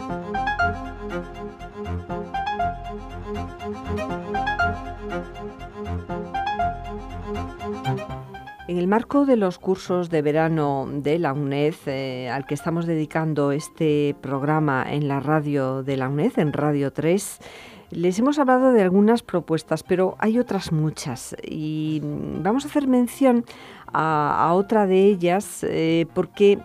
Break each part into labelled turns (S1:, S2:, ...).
S1: En el marco de los cursos de verano de la UNED, al que estamos dedicando este programa en la radio de la UNED, en Radio 3, les hemos hablado de algunas propuestas, pero hay otras muchas y vamos a hacer mención a otra de ellas porque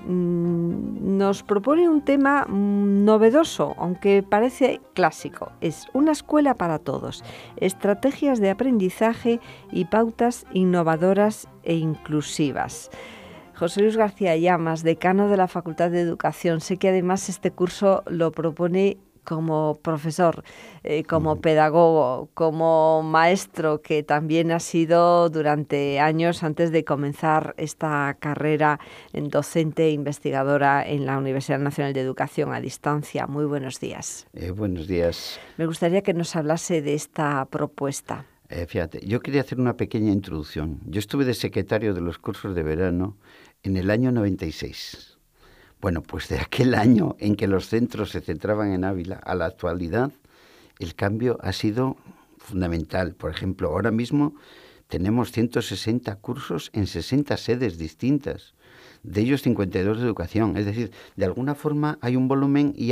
S1: nos propone un tema novedoso, aunque parece clásico. Es una escuela para todos, estrategias de aprendizaje y pautas innovadoras e inclusivas. José Luis García Llamas, decano de la Facultad de Educación, sé que además este curso lo propone como profesor, como pedagogo, como maestro, que también ha sido durante años antes de comenzar esta carrera en docente e investigadora en la Universidad Nacional de Educación a Distancia. Muy buenos días.
S2: Buenos días.
S1: Me gustaría que nos hablase de esta propuesta.
S2: Fíjate, yo quería hacer una pequeña introducción. Yo estuve de secretario de los cursos de verano en el año 96. Bueno, pues de aquel año en que los centros se centraban en Ávila a la actualidad, el cambio ha sido fundamental. Por ejemplo, ahora mismo tenemos 160 cursos en 60 sedes distintas, de ellos 52 de educación. Es decir, de alguna forma hay un volumen y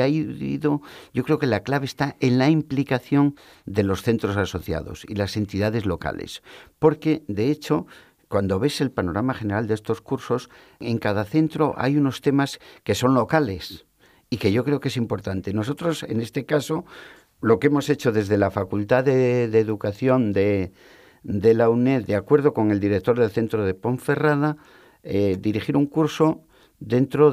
S2: yo creo que la clave está en la implicación de los centros asociados y las entidades locales, porque de hecho, cuando ves el panorama general de estos cursos, en cada centro hay unos temas que son locales y que yo creo que es importante. Nosotros, en este caso, lo que hemos hecho desde la Facultad de Educación de la UNED, de acuerdo con el director del centro de Ponferrada, dirigir un curso dentro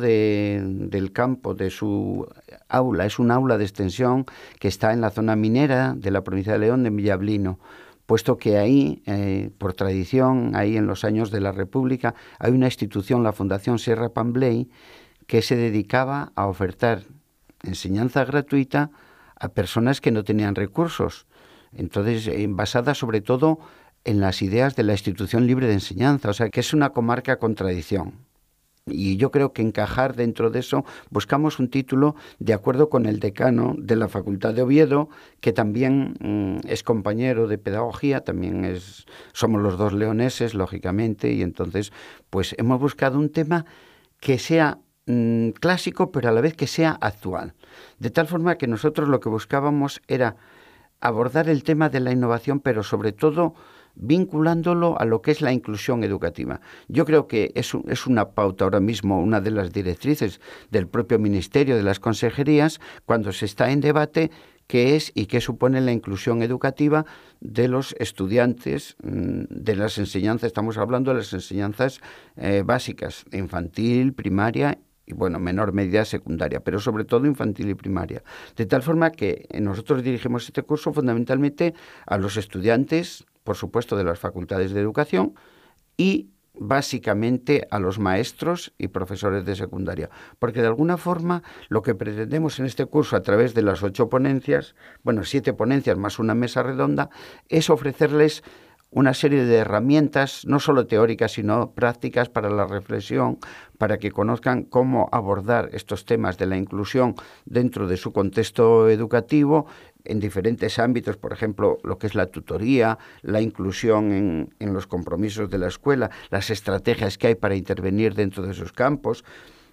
S2: del campo de su aula. Es un aula de extensión que está en la zona minera de la provincia de León, de Villablino, puesto que ahí, por tradición, ahí en los años de la República, hay una institución, la Fundación Serra Pambley, que se dedicaba a ofertar enseñanza gratuita a personas que no tenían recursos. Entonces, basada sobre todo en las ideas de la institución libre de enseñanza, o sea, que es una comarca con tradición. Y yo creo que encajar dentro de eso, buscamos un título de acuerdo con el decano de la Facultad de Oviedo, que también es compañero de pedagogía, somos los dos leoneses, lógicamente, y entonces pues hemos buscado un tema que sea clásico, pero a la vez que sea actual. De tal forma que nosotros lo que buscábamos era abordar el tema de la innovación, pero sobre todo vinculándolo a lo que es la inclusión educativa. Yo creo que es una pauta ahora mismo, una de las directrices del propio Ministerio, de las consejerías, cuando se está en debate qué es y qué supone la inclusión educativa de los estudiantes de las enseñanzas. Estamos hablando de las enseñanzas básicas, infantil, primaria y, bueno, menor medida secundaria, pero sobre todo infantil y primaria. De tal forma que nosotros dirigimos este curso fundamentalmente a los estudiantes, por supuesto, de las facultades de educación y básicamente a los maestros y profesores de secundaria, porque de alguna forma lo que pretendemos en este curso a través de las 8 ponencias, 7 ponencias más una mesa redonda, es ofrecerles una serie de herramientas, no solo teóricas, sino prácticas para la reflexión, para que conozcan cómo abordar estos temas de la inclusión dentro de su contexto educativo, en diferentes ámbitos, por ejemplo, lo que es la tutoría, la inclusión en los compromisos de la escuela, las estrategias que hay para intervenir dentro de esos campos.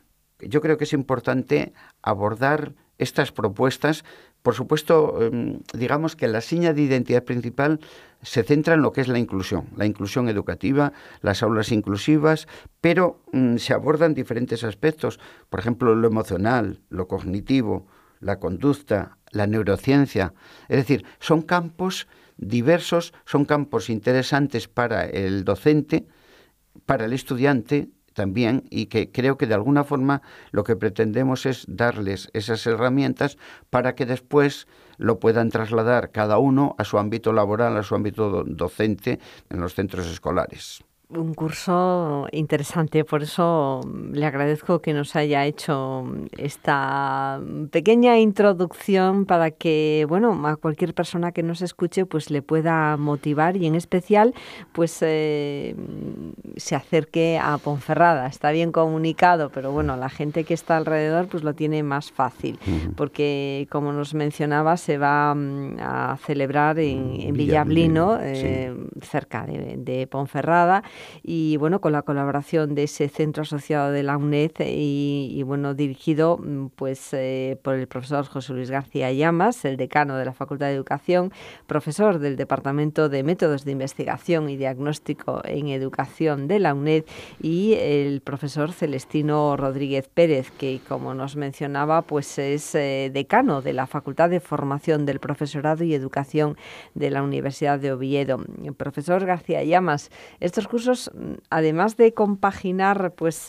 S2: Yo creo que es importante abordar estas propuestas. Por supuesto, digamos que la seña de identidad principal se centra en lo que es la inclusión educativa, las aulas inclusivas, pero se abordan diferentes aspectos, por ejemplo, lo emocional, lo cognitivo, la conducta, la neurociencia. Es decir, son campos diversos, son campos interesantes para el docente, para el estudiante también, y que creo que de alguna forma lo que pretendemos es darles esas herramientas para que después lo puedan trasladar cada uno a su ámbito laboral, a su ámbito docente en los centros escolares.
S1: Un curso interesante, por eso le agradezco que nos haya hecho esta pequeña introducción para que, bueno, a cualquier persona que nos escuche pues le pueda motivar y en especial pues se acerque a Ponferrada. Está bien comunicado, pero bueno, la gente que está alrededor pues lo tiene más fácil, porque como nos mencionaba se va a celebrar en Villablino, cerca de Ponferrada. Y bueno, con la colaboración de ese centro asociado de la UNED y bueno, dirigido pues por el profesor José Luis García Llamas, el decano de la Facultad de Educación, profesor del Departamento de Métodos de Investigación y Diagnóstico en Educación de la UNED, y el profesor Celestino Rodríguez Pérez, que como nos mencionaba, pues es decano de la Facultad de Formación del Profesorado y Educación de la Universidad de Oviedo. El profesor García Llamas, estos cursos, además de compaginar pues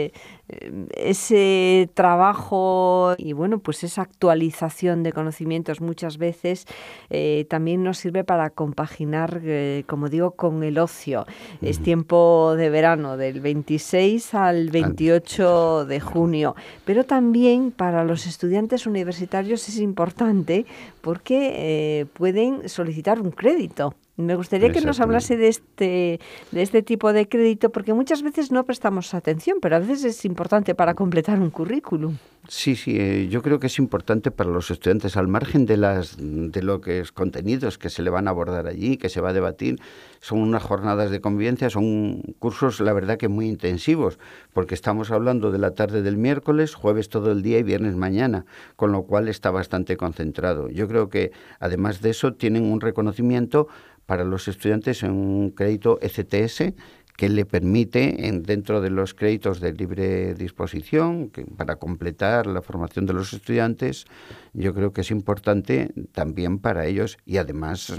S1: ese trabajo y bueno, pues esa actualización de conocimientos muchas veces también nos sirve para compaginar, como digo, con el ocio. Es tiempo de verano, del 26 al 28 de junio, pero también para los estudiantes universitarios es importante porque pueden solicitar un crédito. Me gustaría que nos hablase de este tipo de crédito, porque muchas veces no prestamos atención, pero a veces es importante para completar un currículum.
S2: Sí, yo creo que es importante para los estudiantes, al margen de lo que es contenidos que se le van a abordar allí, que se va a debatir. Son unas jornadas de convivencia, son cursos, la verdad, que muy intensivos, porque estamos hablando de la tarde del miércoles, jueves todo el día y viernes mañana, con lo cual está bastante concentrado. Yo creo que, además de eso, tienen un reconocimiento para los estudiantes en un crédito ECTS que le permite, dentro de los créditos de libre disposición, para completar la formación de los estudiantes. Yo creo que es importante también para ellos, y además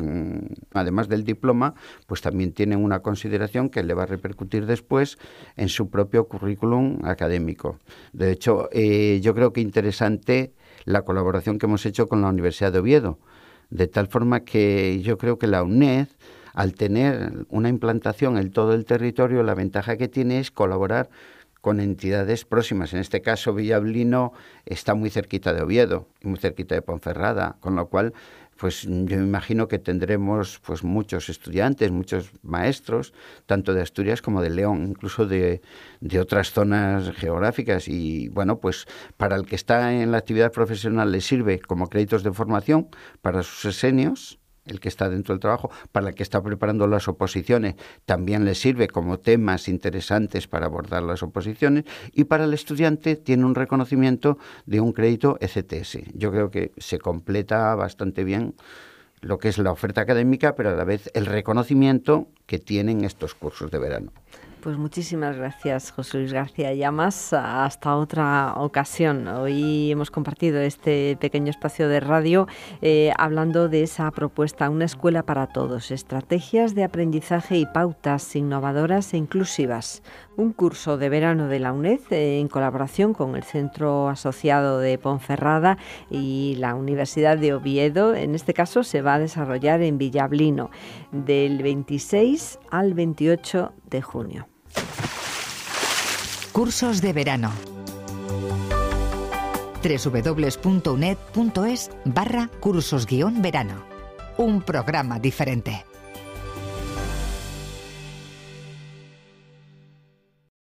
S2: del diploma, pues también tienen una consideración que le va a repercutir después en su propio currículum académico. De hecho, yo creo que interesante la colaboración que hemos hecho con la Universidad de Oviedo, de tal forma que yo creo que la UNED, al tener una implantación en todo el territorio, la ventaja que tiene es colaborar con entidades próximas. En este caso, Villablino está muy cerquita de Oviedo, muy cerquita de Ponferrada, con lo cual pues yo imagino que tendremos pues muchos estudiantes, muchos maestros, tanto de Asturias como de León, incluso de otras zonas geográficas. Y bueno, pues para el que está en la actividad profesional le sirve como créditos de formación para sus exenios, el que está dentro del trabajo. Para el que está preparando las oposiciones también le sirve como temas interesantes para abordar las oposiciones, y para el estudiante tiene un reconocimiento de un crédito ECTS. Yo creo que se completa bastante bien lo que es la oferta académica, pero a la vez el reconocimiento que tienen estos cursos de verano.
S1: Pues muchísimas gracias, José Luis García Llamas. Hasta otra ocasión. Hoy hemos compartido este pequeño espacio de radio hablando de esa propuesta, una escuela para todos, estrategias de aprendizaje y pautas innovadoras e inclusivas. Un curso de verano de la UNED en colaboración con el Centro Asociado de Ponferrada y la Universidad de Oviedo. En este caso se va a desarrollar en Villablino del 26 al 28 de junio.
S3: Cursos de verano. www.uned.es/cursos-verano. Un programa diferente.